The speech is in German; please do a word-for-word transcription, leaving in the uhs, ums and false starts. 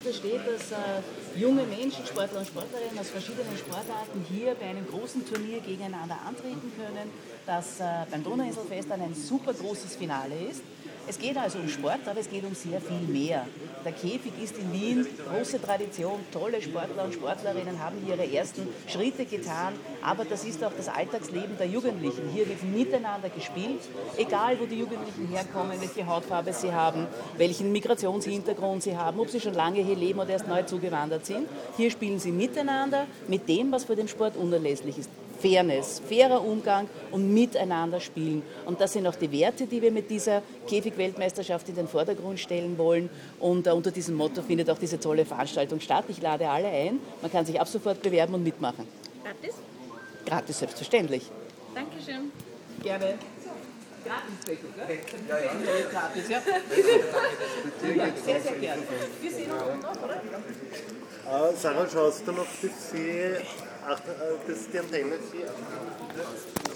da steht, dass äh, junge Menschen, Sportler und Sportlerinnen aus verschiedenen Sportarten hier bei einem großen Turnier gegeneinander antreten können, dass äh, beim Donauinselfest dann ein super großes Finale ist. Es geht also um Sport, aber es geht um sehr viel mehr. Der Käfig ist in Wien große Tradition, tolle Sportler und Sportlerinnen haben hier ihre ersten Schritte getan, aber das ist auch das Alltagsleben der Jugendlichen. Hier wird miteinander gespielt, egal wo die Jugendlichen herkommen, welche Hautfarbe sie haben, welchen Migrationshintergrund sie haben, ob sie schon lange hier leben oder erst neu zugewandert sind. Hier spielen sie miteinander mit dem, was für den Sport unerlässlich ist. Fairness, fairer Umgang und miteinander spielen. Und das sind auch die Werte, die wir mit dieser Käfig-Weltmeisterschaft in den Vordergrund stellen wollen. Und uh, unter diesem Motto findet auch diese tolle Veranstaltung statt. Ich lade alle ein. Man kann sich ab sofort bewerben und mitmachen. Gratis? Gratis, selbstverständlich. Dankeschön. Gerne. Gratis, gell? Ja, ja. Gratis, ja. Sehr, sehr gerne. Wir sehen uns noch, oder? Uh, Sarah, schaust du noch, dass sie, ach, dass die Antenne sie